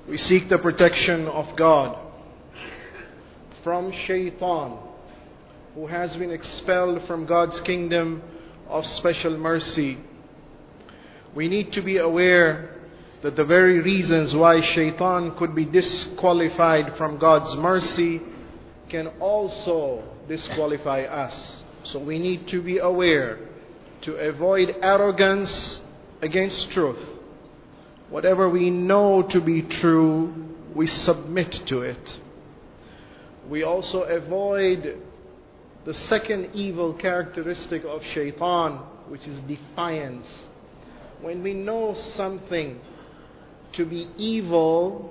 We seek the protection of God from Shaitan, who has been expelled from God's kingdom of special mercy. We need to be aware that the very reasons why Shaitan could be disqualified from God's mercy can also disqualify us. So we need to be aware to avoid arrogance against truth. Whatever we know to be true, we submit to it. We also avoid the second evil characteristic of Shaitan, which is defiance. When we know something to be evil,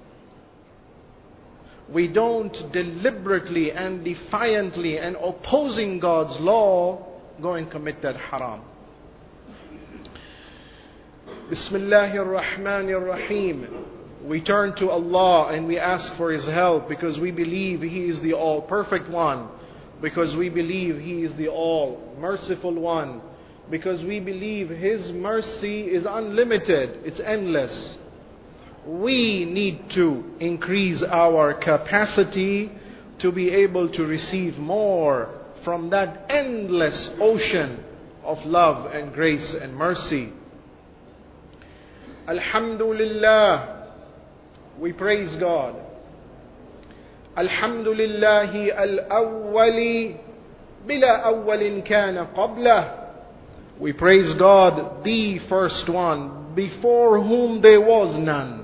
we don't deliberately and defiantly and opposing God's law go and commit that haram. Bismillahir Rahmanir Rahim. We turn to Allah and we ask for His help because we believe He is the all-perfect one, because we believe He is the all-merciful one, because we believe His mercy is unlimited, it's endless. We need to increase our capacity to be able to receive more from that endless ocean of love and grace and mercy. Alhamdulillah, we praise God. Alhamdulillahi al-awwali bila awwalin kana qablah. We praise God, the first one, before whom there was none.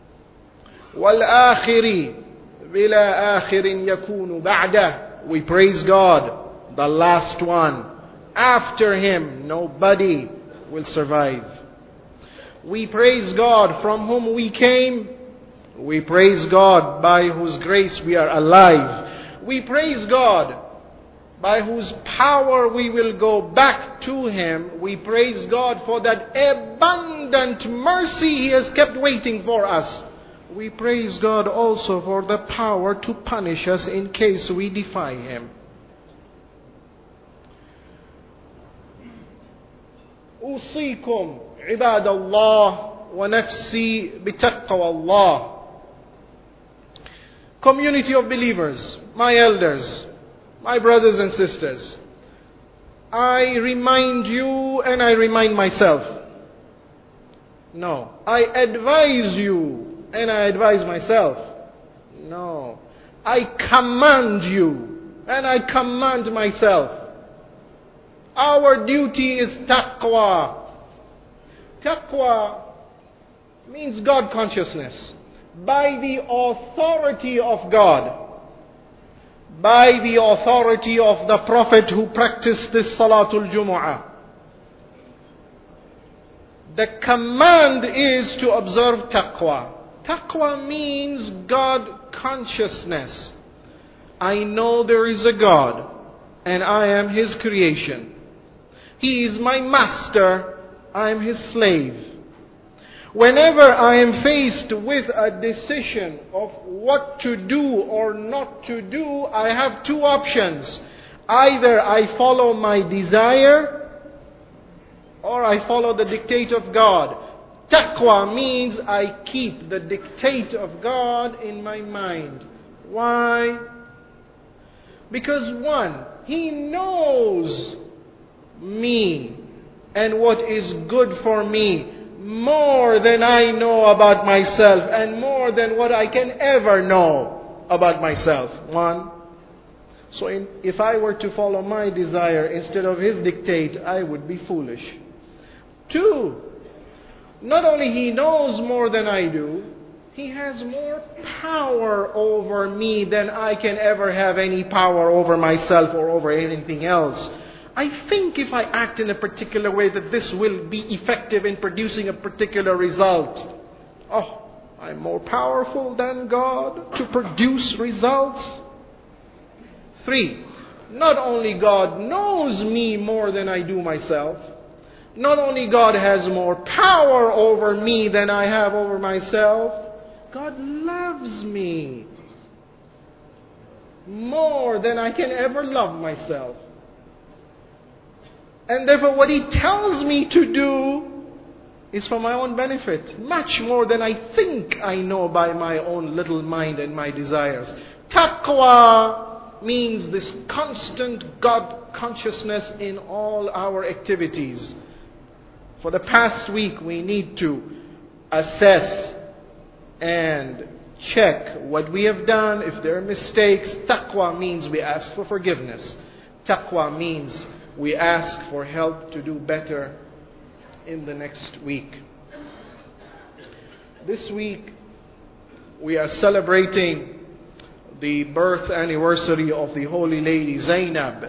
Wal-akhiri bila akhirin yakunu ba'dah. We praise God, the last one. After Him, nobody will survive. We praise God from whom we came. We praise God by whose grace we are alive. We praise God by whose power we will go back to Him. We praise God for that abundant mercy He has kept waiting for us. We praise God also for the power to punish us in case we defy Him. أوصيكم عباد الله ونفسي بتقوى الله. Community of believers, my elders, my brothers and sisters, I remind you and I remind myself. No, I advise you and I advise myself. No, I command you and I command myself. Our duty is taqwa. Taqwa means God consciousness. By the authority of God, by the authority of the Prophet who practiced this Salatul Jumu'ah. The command is to observe taqwa. Taqwa means God consciousness. I know there is a God and I am His creation. He is my master, I am His slave. Whenever I am faced with a decision of what to do or not to do, I have two options. Either I follow my desire or I follow the dictate of God. Taqwa means I keep the dictate of God in my mind. Why? Because one, He knows me and what is good for me more than I know about myself and more than what I can ever know about myself. One. So if I were to follow my desire instead of His dictate, I would be foolish. Two, not only He knows more than I do, He has more power over me than I can ever have any power over myself or over anything else. I think if I act in a particular way that this will be effective in producing a particular result. Oh, I'm more powerful than God to produce results. Three, not only God knows me more than I do myself, not only God has more power over me than I have over myself, God loves me more than I can ever love myself. And therefore what He tells me to do, is for my own benefit, much more than I think I know by my own little mind and my desires. Taqwa means this constant God consciousness in all our activities. For the past week, we need to assess and check what we have done. If there are mistakes, taqwa means we ask for forgiveness. Taqwa means we ask for help to do better in the next week. This week, we are celebrating the birth anniversary of the Holy Lady Zainab.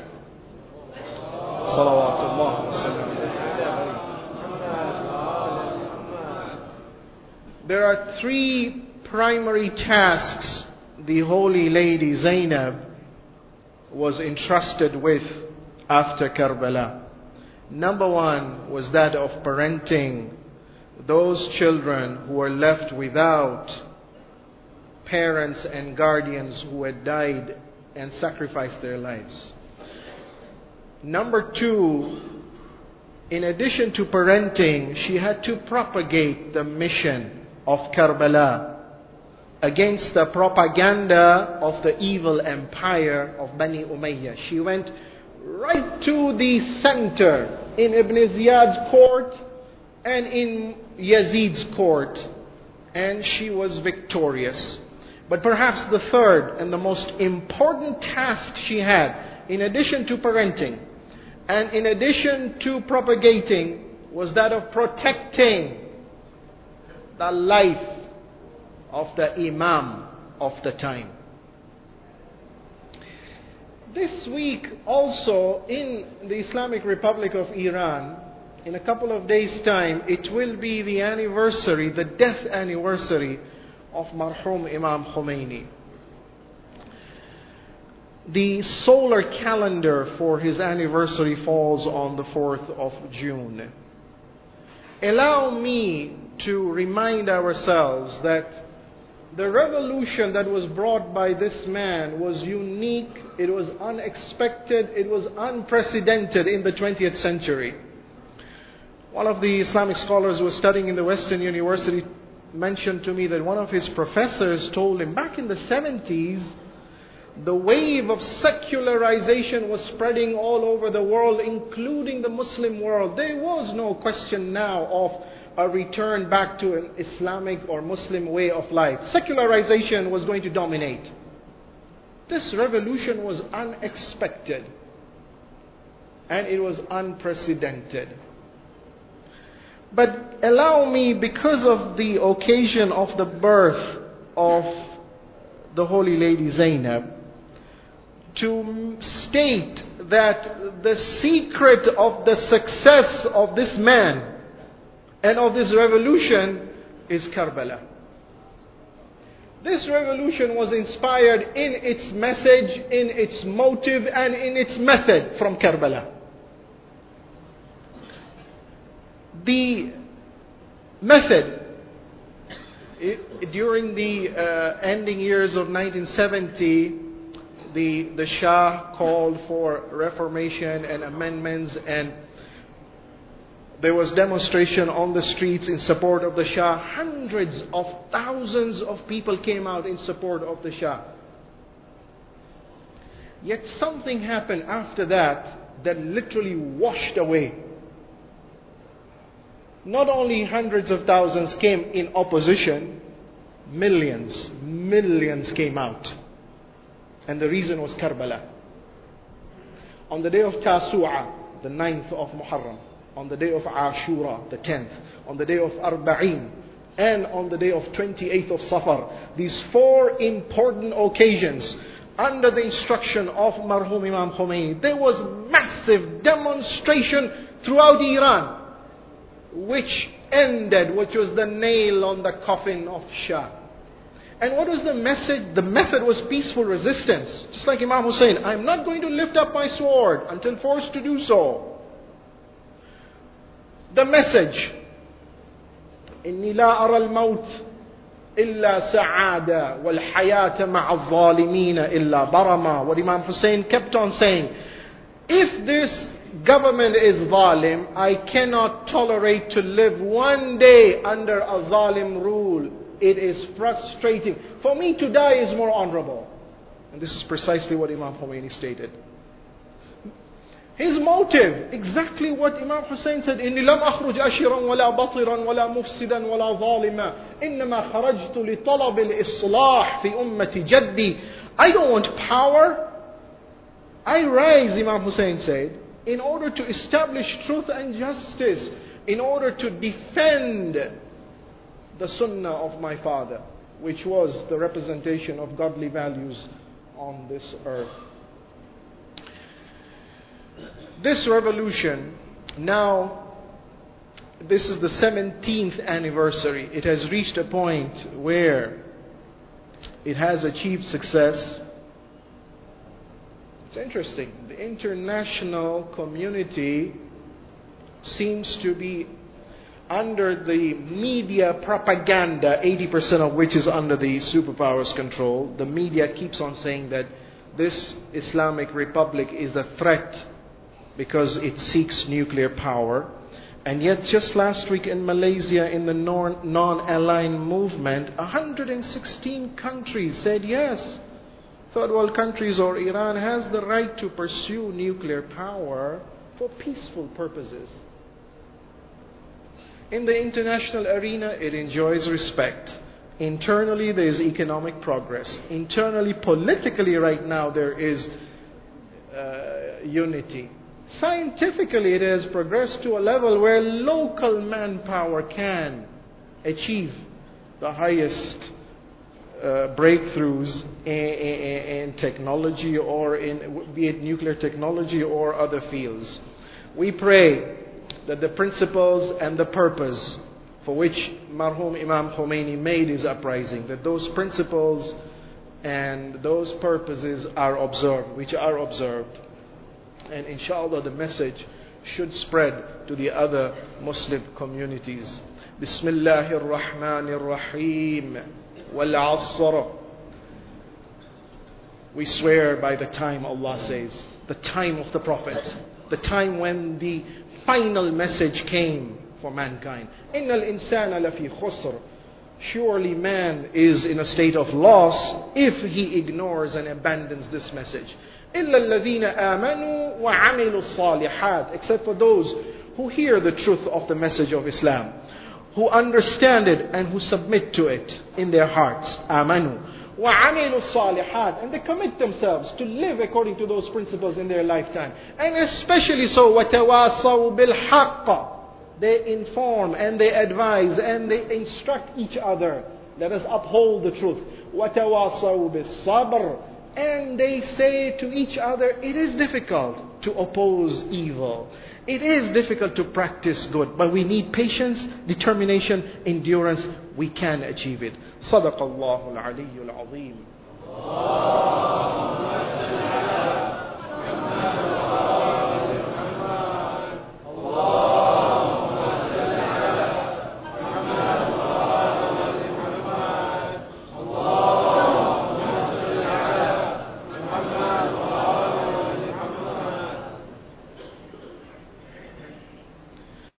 There are three primary tasks the Holy Lady Zainab was entrusted with after Karbala. Number one was that of parenting those children who were left without parents and guardians who had died and sacrificed their lives. Number two, in addition to parenting, she had to propagate the mission of Karbala against the propaganda of the evil empire of Bani Umayyah. She went right to the center in Ibn Ziyad's court and in Yazid's court, and she was victorious. But perhaps the third and the most important task she had, in addition to parenting and in addition to propagating, was that of protecting the life of the Imam of the time. This week also in the Islamic Republic of Iran, in a couple of days' time, it will be the anniversary, the death anniversary of Marhum Imam Khomeini. The solar calendar for his anniversary falls on the 4th of June. Allow me to remind ourselves that the revolution that was brought by this man was unique, it was unexpected, it was unprecedented in the 20th century. One of the Islamic scholars who was studying in the Western University mentioned to me that one of his professors told him back in the 70s, the wave of secularization was spreading all over the world, including the Muslim world. There was no question now of a return back to an Islamic or Muslim way of life. Secularization was going to dominate. This revolution was unexpected and it was unprecedented. But allow me, because of the occasion of the birth of the Holy Lady Zainab, to state that the secret of the success of this man and of this revolution is Karbala. This revolution was inspired in its message, in its motive, and in its method from Karbala. The method, during the ending years of 1970, the Shah called for reformation and amendments, and there was demonstration on the streets in support of the Shah. Hundreds of thousands of people came out in support of the Shah. Yet something happened after that literally washed away. Not only hundreds of thousands came in opposition, millions came out. And the reason was Karbala. On the day of Tasu'a, the 9th of Muharram, on the day of Ashura, the 10th, on the day of Arba'in, and on the day of 28th of Safar. These four important occasions, under the instruction of Marhum Imam Khomeini, there was massive demonstration throughout Iran, which was the nail on the coffin of Shah. And what was the message? The method was peaceful resistance. Just like Imam Hussein, I'm not going to lift up my sword until forced to do so. The message, إني لا أرى الموت إلا سعادة والحياة مع الظالمين إلا برما. What Imam Hussein kept on saying, if this government is zalim, I cannot tolerate to live one day under a zalim rule. It is frustrating. For me to die is more honorable. And this is precisely what Imam Khomeini stated. His motive, exactly what Imam Hussein said, إِنِّي لَمْ أَخْرُجْ أَشِرًا وَلَا بَطِرًا وَلَا مُفْسِدًا وَلَا ظَالِمًا إِنَّمَا خَرَجْتُ لِطَلَبِ الْإِصْلَاحِ فِي أُمَّةِ جَدِّي. I don't want power. I rise, Imam Hussein said, in order to establish truth and justice, in order to defend the sunnah of my father, which was the representation of godly values on this earth. This revolution, now, this is the 17th anniversary. It has reached a point where it has achieved success. It's interesting. The international community seems to be under the media propaganda, 80% of which is under the superpowers' control. The media keeps on saying that this Islamic Republic is a threat because it seeks nuclear power. And yet just last week in Malaysia, in the non-aligned movement, 116 countries said yes, third world countries or Iran has the right to pursue nuclear power for peaceful purposes. In the international arena, it enjoys respect. Internally, there is economic progress. Internally, politically right now, there is unity. Scientifically, it has progressed to a level where local manpower can achieve the highest breakthroughs in technology, or in, be it nuclear technology or other fields. We pray that the principles and the purpose for which Marhum Imam Khomeini made his uprising, that those principles and those purposes are observed, which are observed. And inshallah the message should spread to the other Muslim communities. Bismillahir Rahmanir Rahim. Wal Asr. We swear by the time, Allah says, the time of the Prophet, the time when the final message came for mankind. Innal insana lafi khusr. Surely man is in a state of loss if he ignores and abandons this message. إِلَّا الَّذِينَ آمَنُوا وَعَمِلُوا الصَّالِحَاتِ. Except for those who hear the truth of the message of Islam, who understand it and who submit to it in their hearts. آمَنُوا وَعَمِلُوا الصَّالِحَاتِ. And they commit themselves to live according to those principles in their lifetime. And especially so, وَتَوَاصَوْا بِالْحَقِّ. They inform and they advise and they instruct each other. Let us uphold the truth. وَتَوَاصَوْا بِالصَّبْرِ. And they say to each other, it is difficult to oppose evil. It is difficult to practice good. But we need patience, determination, endurance. We can achieve it. صدق الله العلي العظيم.